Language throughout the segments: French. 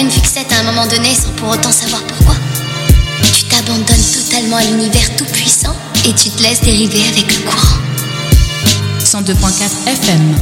une fixette à un moment donné sans pour autant savoir pourquoi. Tu t'abandonnes totalement à l'univers tout puissant et tu te laisses dériver avec le courant. 102.4 FM.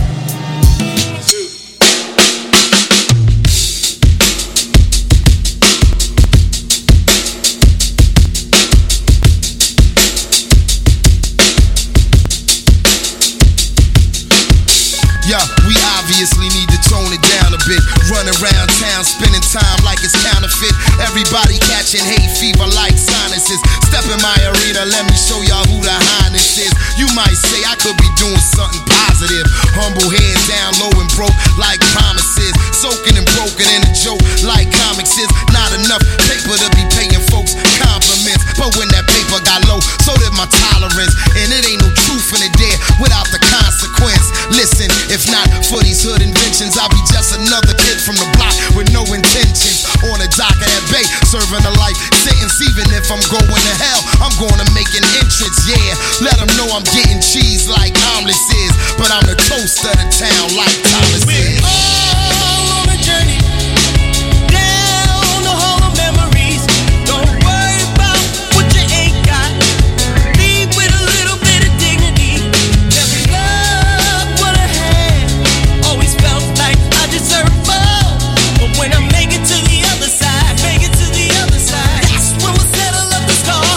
Yeah, we obviously need to tone it down a bit. Run around town, spending time like it's counterfeit. Everybody catching hay fever like sinuses. Step in my arena, let me show y'all who the highness is. You might say I could be doing something positive. Humble head down low and broke like promises. Soaking and broken in a joke like comics is. Not enough paper to be paying folks compliments. But when that paper got low, so did my tolerance. And it ain't no truth in it there without the consequence. Listen, if not for these hood inventions, I'll be just another kid from the block with no intentions. On the dock of that bay, serving a life sentence. Even if I'm going to hell, I'm gonna make an entrance, yeah. Let them know I'm getting cheese like omelets is. But I'm the toast of the town like Thomas is. We're all on a journey down the hall of memories. Don't worry about what you ain't got. Leave with a little bit of dignity. Never love what I had. Always felt like I deserved more. But when I make it to the other side, make it to the other side, that's when we'll settle up the score.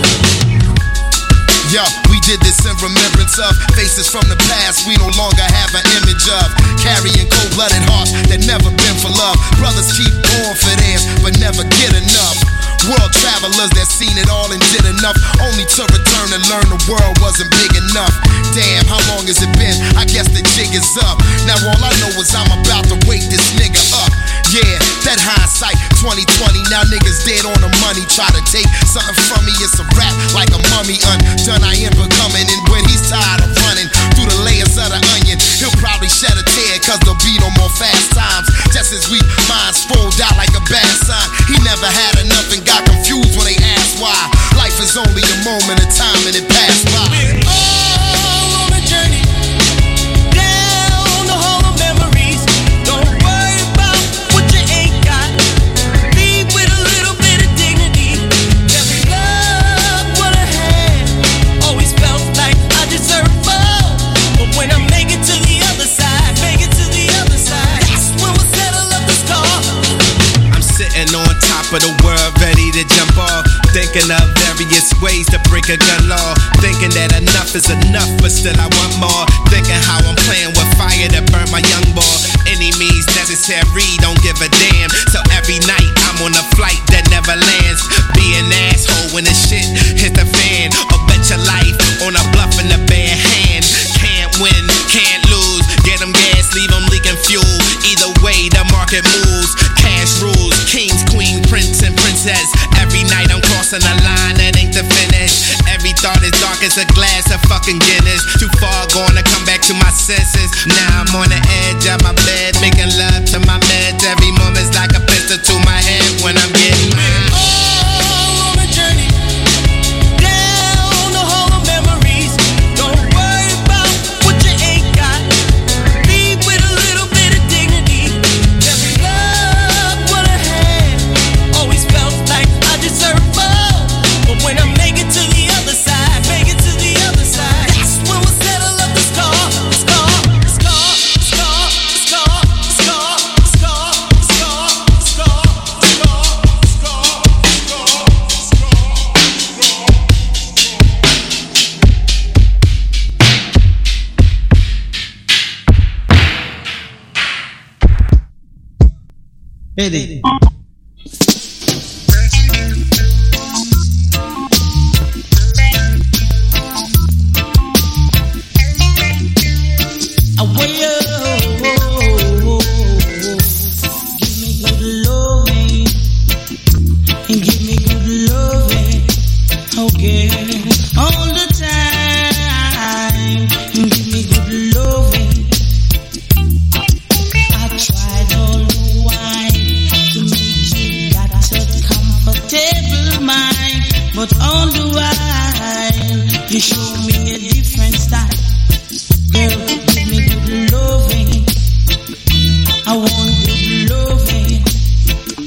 Yo, we did this in remembrance of faces from the past we no longer have an image of. Carrying cold-blooded hearts that never been for love. Brothers keep going for theirs, but never get enough. World travelers that seen it all and did enough, only to return and learn the world wasn't big enough. Damn, how long has it been? I guess the jig is up. Now all I know is I'm about to wake this nigga up. Yeah, that hindsight 2020. Now niggas dead on the money. Try to take something from me, it's a rap like a mummy undone. I am becoming, and when he's tired of running through the layers of the onion, he'll probably shed a tear, cause there'll be no more fast times. Just as we minds fold out like a bad sign. He never had enough and got confused when they asked why. Life is only a moment of time and it passed by. We're all on a journey down the hall of memories. Don't worry about what you ain't got. Leave with a little bit of dignity. Never love what I had. Always felt like I deserved more. But when I make it to the other side, make it to the other side, that's when we'll settle up the score. I'm sitting on top of the world, ready to jump off. Thinking of various ways to break a gun law. Thinking that enough is enough, but still I want more. Thinking how I'm playing with fire to burn my young boy. Any means necessary, don't give a damn. So every night I'm on a flight that never lands. Be an asshole when the shit hit the fan. Or bet your life on a bluff in the bare hand. Can't win, can't lose. Get them gas, leave them leaking fuel. Either way the market moves. Cash rules, kings, queen, prince and princess. Every night I'm crossing a line that ain't the finish. Every thought is dark as a glass of fucking Guinness. Too far gone to come back to my senses. Now I'm on the edge of my bed, making love to my meds. Every moment's like a pistol to my head when I'm getting mad. All on a journey down the hall of memories. Don't worry about what you ain't got. Leave with a little bit of dignity. Never love what I had. Always felt like I deserved more. But when I make it to the other side, make it to the other side, that's when we'll settle up the score. Score, score, score, score, score, score, score, score, Eddie. But all the while, you show me a different style. Girl, give me good loving. I want good loving.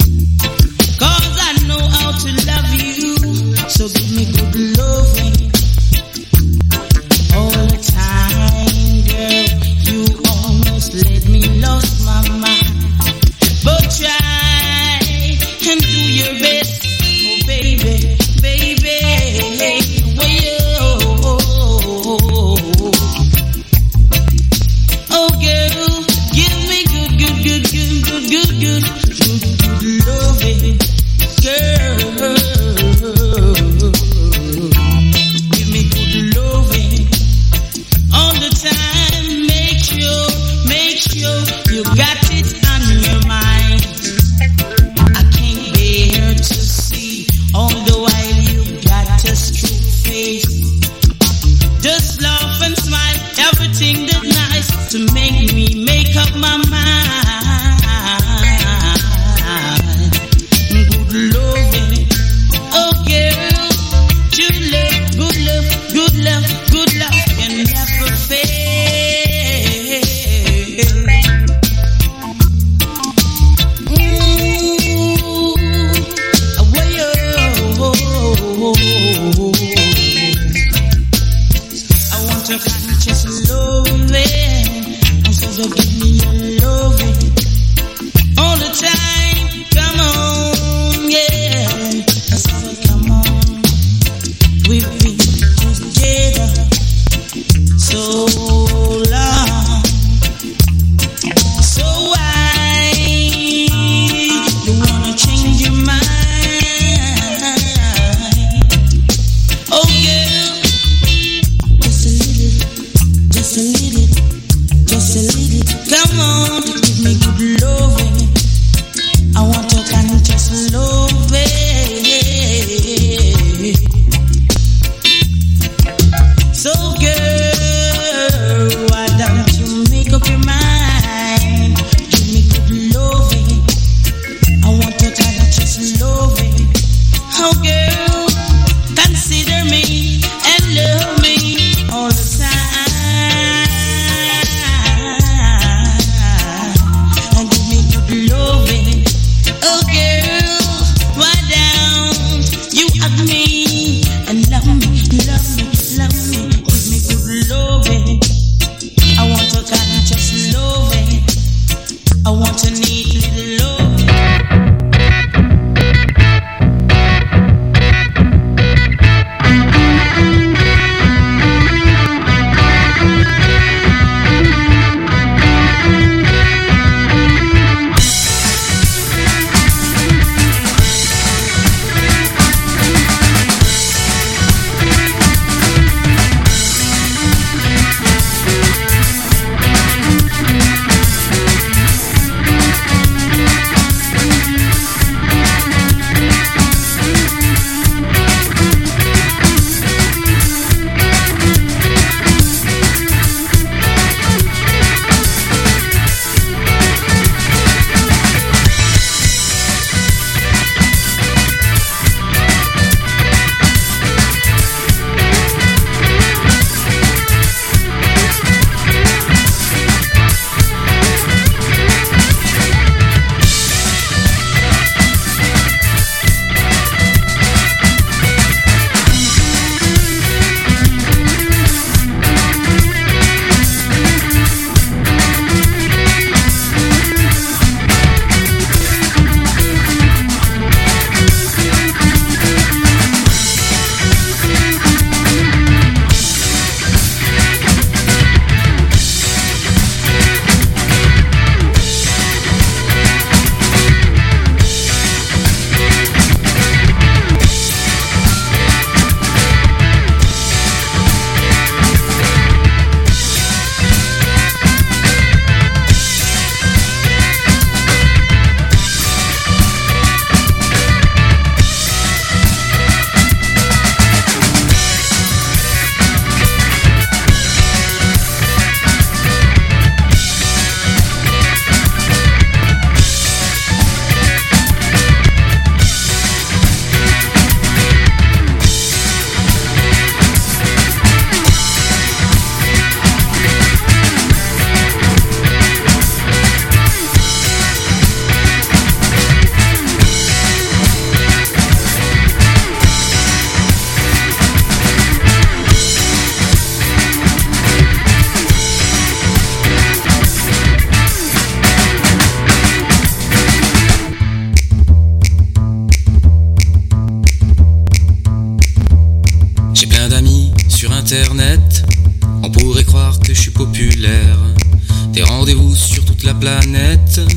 good loving, girl. Give me good loving all the time. Make sure you got it on your mind. I can't bear to see all the while you got a straight face. Just laugh and smile, everything that's nice to make me make up my mind. Good loving, oh girl, true love, good love, good love, good love can never fail. I want to conscious loving, and so give me your loving all the time. Come on, yeah, so come on. We've been together so long, so why you wanna change your mind? Oh girl, just a little, come on, give me good loving. I want to conscious loving. So girl, why don't you make up your mind? Give me good loving. I want to conscious loving. Oh girl, consider me and love me all the time. And give me good loving. Oh girl, why don't you hug me and love me, love me, love me. Give me good loving. I want to conscious loving. I want to need little loving. internet, on pourrait croire que je suis populaire. Des rendez-vous sur toute la planète,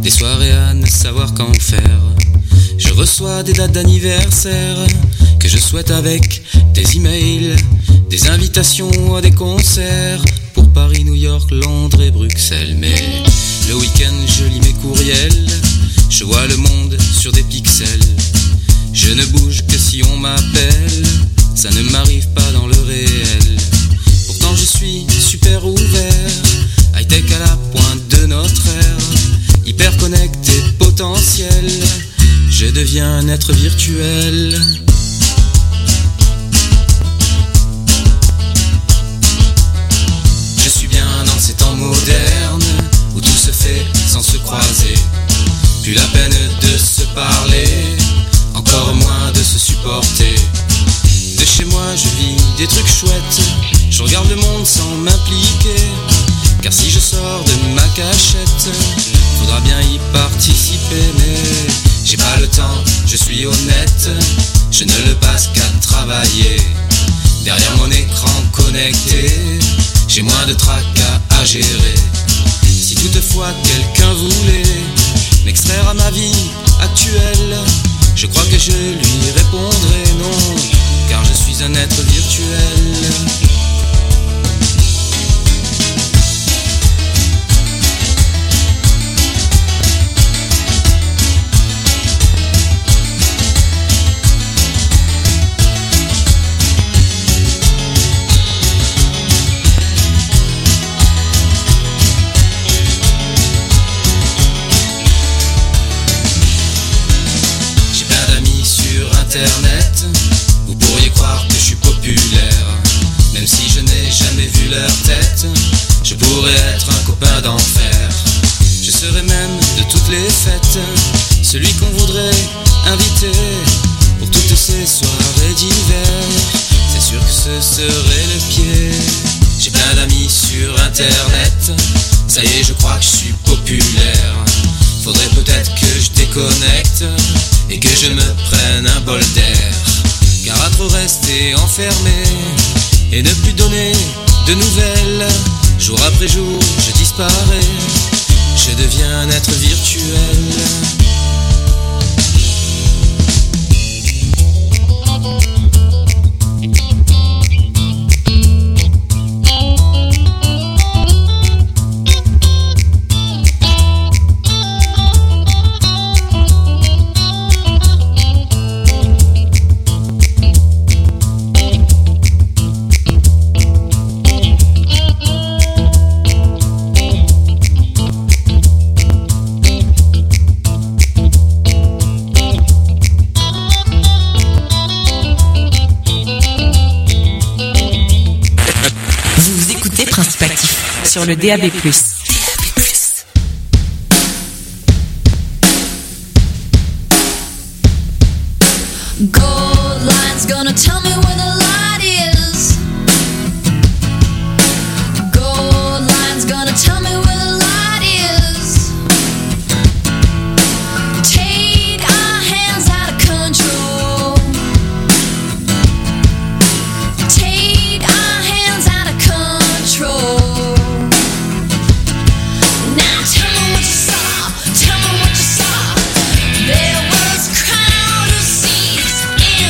des soirées à ne savoir qu'en faire. Je reçois des dates d'anniversaire que je souhaite avec des emails, des invitations à des concerts pour Paris, New York, Londres et Bruxelles. Mais le week-end je lis mes courriels, je vois le monde sur des pixels. Je ne bouge que si on m'appelle, ça ne m'arrive pas dans le réel. Pourtant je suis super ouvert, high-tech à la pointe de notre ère, hyper connecté, potentiel. Je deviens un être virtuel. Je suis bien dans ces temps modernes où tout se fait sans se croiser. Plus la peine de se parler, encore moins de se supporter. De chez moi je vis des trucs chouettes, je regarde le monde sans m'impliquer. Car si je sors de ma cachette, faudra bien y participer. Mais j'ai pas le temps, je suis honnête, je ne le passe qu'à travailler. Derrière mon écran connecté, j'ai moins de tracas à gérer. Si toutefois quelqu'un voulait m'extraire à ma vie actuelle, je crois que je lui répondrai non, car je suis un être virtuel. Internet, vous pourriez croire que je suis populaire. Même si je n'ai jamais vu leur tête, je pourrais être un copain d'enfer. Je serais même de toutes les fêtes celui qu'on voudrait inviter pour toutes ces soirées d'hiver. C'est sûr que ce serait le pied. J'ai plein d'amis sur internet, ça y est je crois que je suis populaire. Faudrait peut-être que je déconnecte et que je me prenne un bol d'air. Car à trop rester enfermé et ne plus donner de nouvelles, jour après jour je disparais, je deviens un être virtuel. Sur le DAB+. Gold line's gonna tell me where the light is. Gold line's gonna tell me where the light is. Take our hands out of control. Take our hands out of control. Tell me what you saw. There was a crowd of seas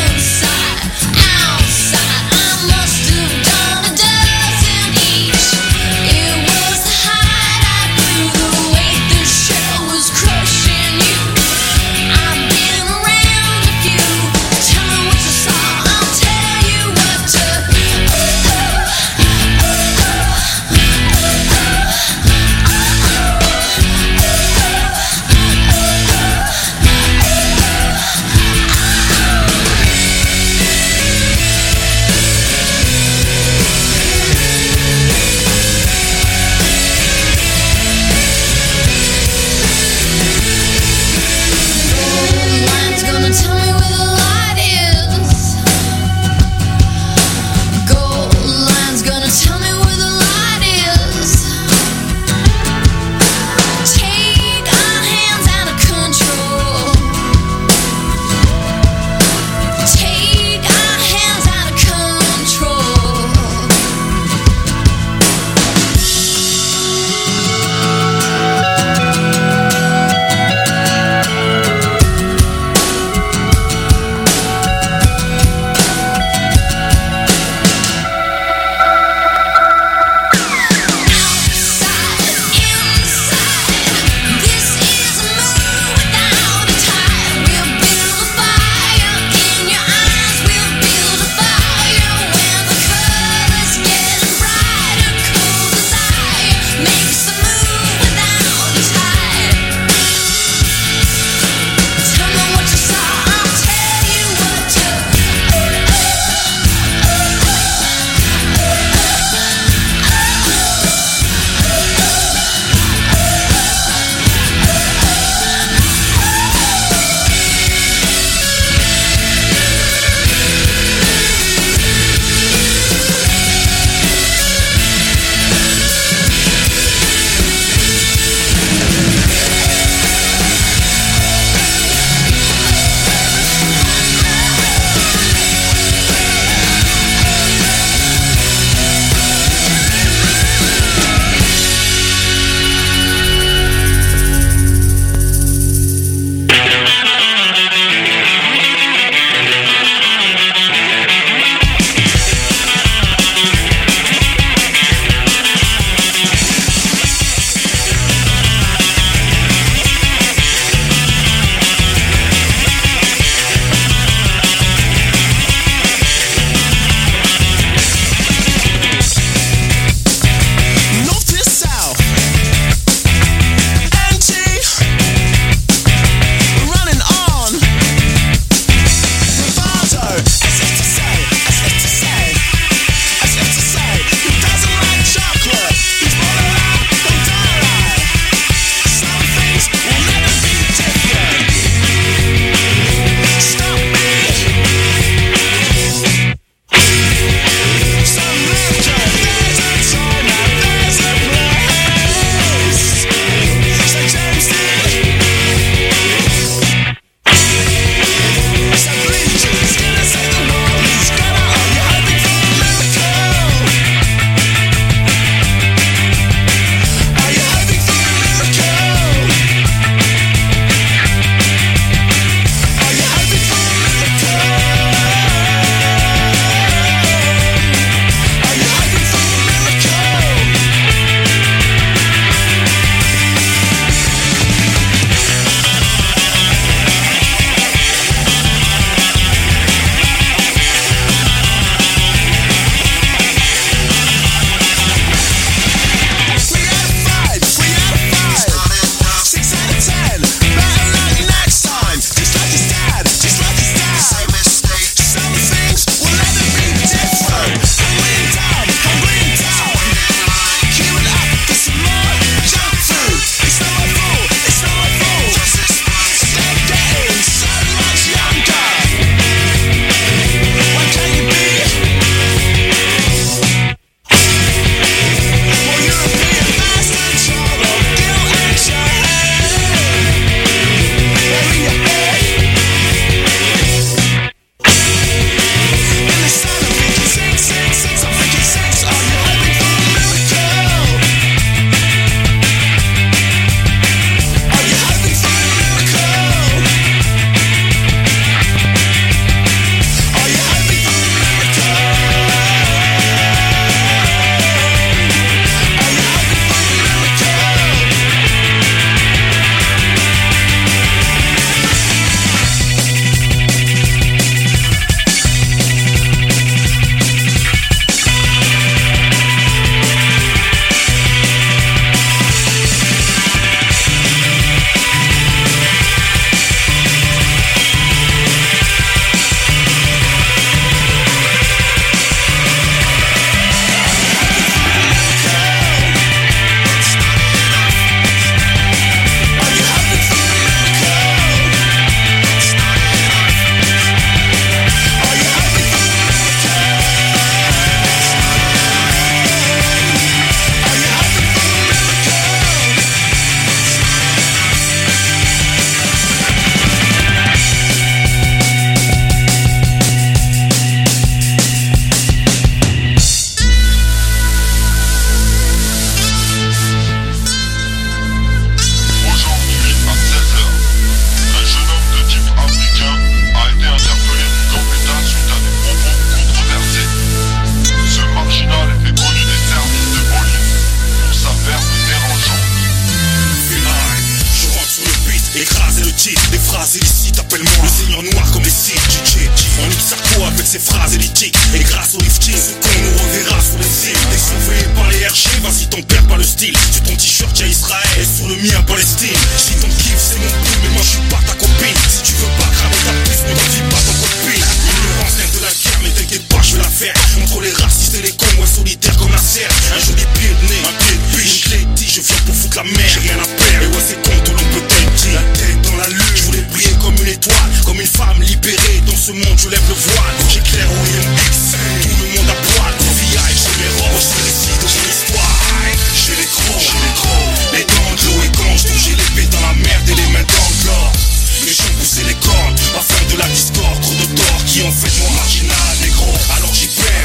artistiques. Et grâce au lifting, ce con nous reverra sur les îles. T'es surveillé par les RG, vas-y t'en perds pas le style. Sur ton t-shirt y'a Israël et sur le mien Palestine. Si ton kiff c'est mon coup, mais moi je suis pas ta copine. Si tu veux pas cramer ta puce, ne confie pas ton copine. L'ignorance vient de la guerre, mais t'inquiète pas, je vais la faire. Contre les racistes et les cons, moi solitaire comme la serre. Un joli pied de nez, un pied de biche. Une clé de tige, je viens pour foutre la mer. J'ai rien à perdre, et ouais c'est con, tout l'on peut t'être. La tête dans la lune, je voulais briller comme une étoile. Comme une femme libérée, dans ce monde je lève le voile. J'éclaire au rayon X, tout le monde à poil. VI, j'ai mes roses, c'est le récit de mon histoire. J'ai les crocs, les dents de l'eau et quand je touche, j'ai l'épée dans la merde et les mains dans le l'or. Les gens poussaient les cornes, pas faire de la discorde. Trop de torts qui ont fait moi marginal, négro. Alors j'y perds.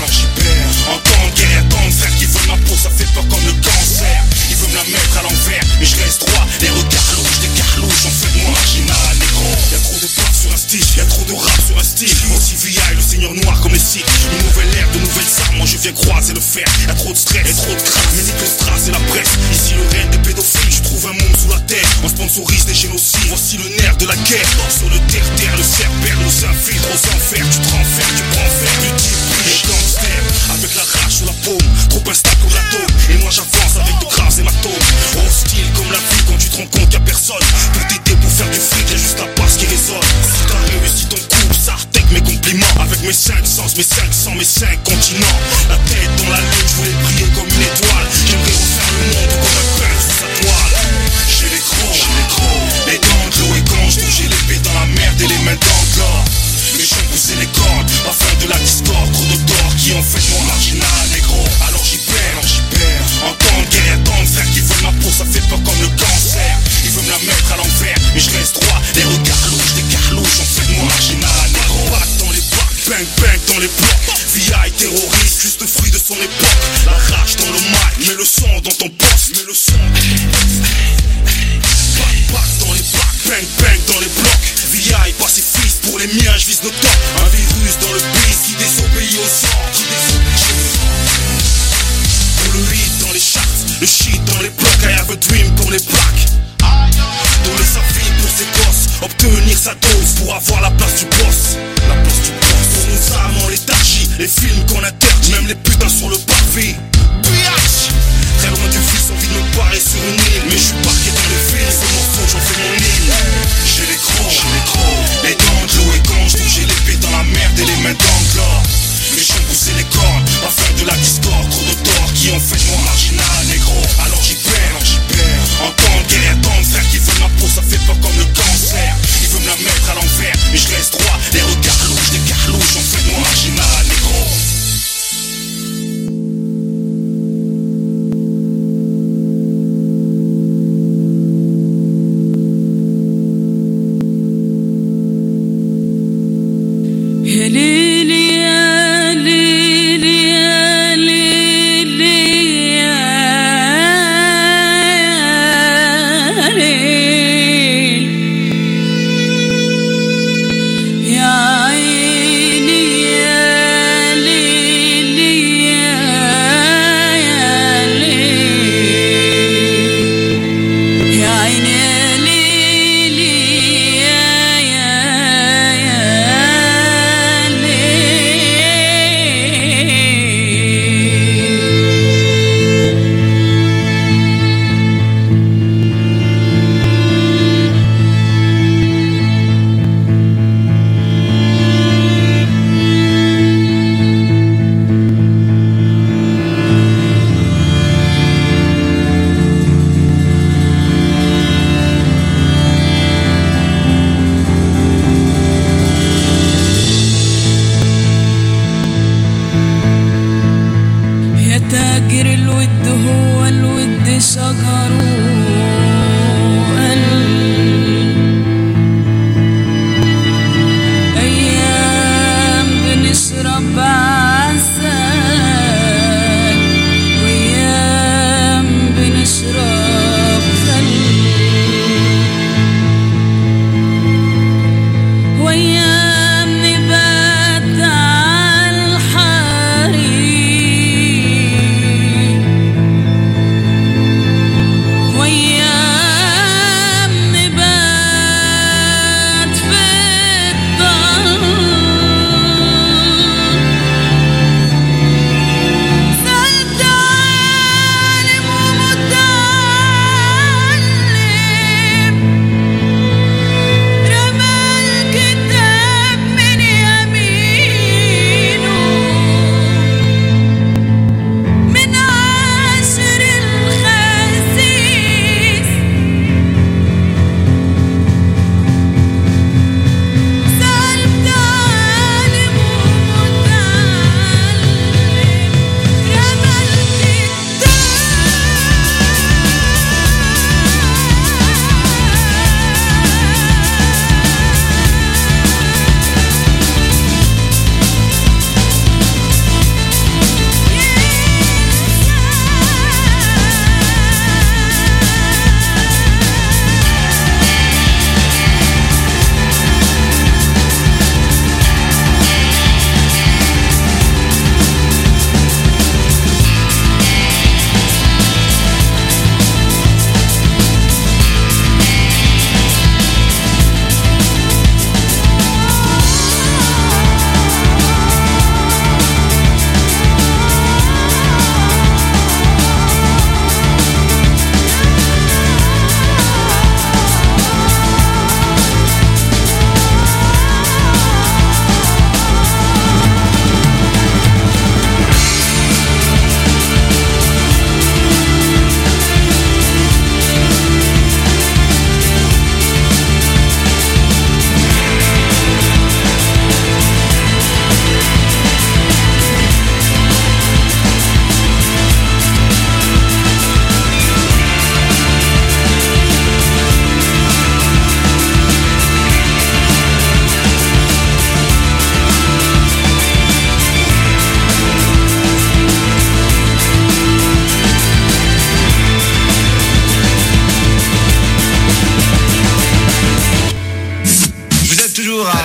En temps de guerre, tant de frères qui veulent ma peau, ça fait peur comme le cancer. Ils veulent me la mettre à l'envers, mais je reste droit. Les regards louches, des carlouches, ont fait de moi marginal, négro. Y'a trop de pop sur un style, y'a trop de rap sur un style. Aussi VI, le seigneur noir comme les cycles. Une nouvelle ère, de nouvelles armes, moi je viens croiser le fer. Y'a trop de stress, et trop de crasse, musique, le strass et la presse. Ici le règne des pédophiles, je trouve un monde sous la terre. On sponsorise des génocides, voici le nerf de la guerre. Sur le terre-terre, le cerbère nous infiltre aux enfers. Tu te renfermes, tu prends fer, tu type les gangsters. Avec la rage sous la paume, trop instable comme l'atome. Et moi j'avance avec de graves hématomes. Hostile comme la vie quand tu te rends compte y'a personne pour t'aider pour faire du fric, y'a juste la basse qui résonne. Si t'as réussi ton coup, ça retèque mes compliments. Avec mes 5 sens, mes 500, mes 5 continents. La tête dans la lune, je voulais briller comme une étoile. J'aimerais refaire le monde comme un peintre sous sa toile. J'ai les crocs, les dents de l'eau et quand je touche, j'ai l'épée dans la merde et les mains dans le l'or. Les gens poussaient les cordes, pas faire de la discorde. Trop de torts qui ont fait de moi marginal, négro. Alors j'y perds. En temps de guerre, tant de frères qui veulent ma peau, ça fait peur comme le cancer. Ils veulent me la mettre à l'envers, mais je reste droit. Les regards louches, des carlouches, ont fait de moi marginal, négro. Bac dans les bacs, bang dans les blocs. VI terroriste, juste le fruit de son époque. La rage dans le mic, mets le son dans ton poste. Bac dans les bacs, bang dans les blocs. VI pacifiste, pour les miens je vise le top. Un virus dans le bis qui désobéit aux ordres. Pour le hit dans les charts, le shit dans les blocs. I have a dream pour les blacks. Donner sa vie pour ses gosses, obtenir sa dose pour avoir la place du boss. Pour nos âmes en léthargie, les films qu'on interdit, même les putains sur le parvis. Biatch. Très loin du fils, envie de me barrer sur une île. Mais je suis parqué dans les films, ce morceau j'en fais mon île. J'ai les crocs, les dents de l'eau et quand je touche, j'ai l'épée dans la merde et les mains dans le l'or. Les gens poussaient les cornes, pas faire de la discorde. Trop de torts qui ont fait de moi marginal, négro. Alors j'y perds. En temps de guerre, tant de frères qui veulent ma peau, ça fait peur comme le cancer. Ils veulent me la mettre à l'envers, mais je reste droit. Les regards louches, des carlouches, ont fait de moi marginal, négro.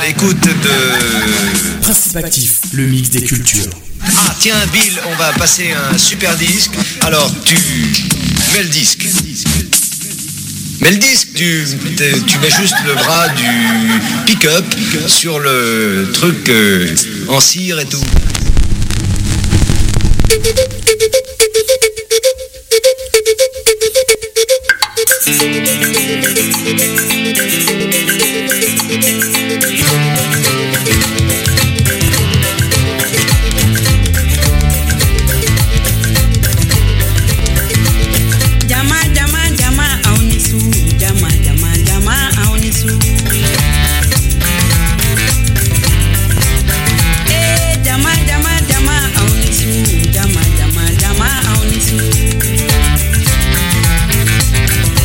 l'écoute de... Principe actif, le mix des cultures. Ah tiens Bill, on va passer un super disque. Alors tu mets le disque. Mais le disque, tu mets juste le bras du pick-up sur le truc en cire et tout.